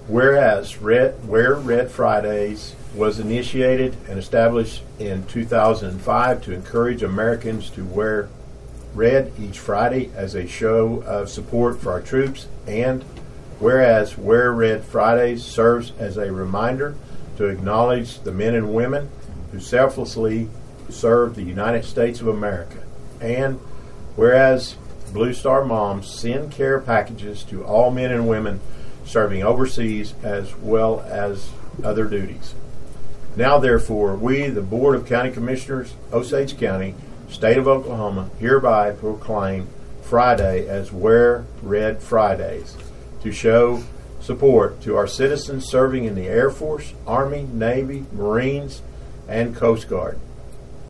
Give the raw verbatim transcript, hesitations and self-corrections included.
Whereas Red, Wear Red Fridays was initiated and established in two thousand five to encourage Americans to wear red each Friday as a show of support for our troops, and whereas Wear Red Fridays serves as a reminder to acknowledge the men and women who selflessly serve the United States of America, and whereas Blue Star Moms send care packages to all men and women serving overseas as well as other duties. Now, therefore, we, the Board of County Commissioners, Osage County, State of Oklahoma, hereby proclaim Friday as Wear Red Fridays to show support to our citizens serving in the Air Force, Army, Navy, Marines, and Coast Guard.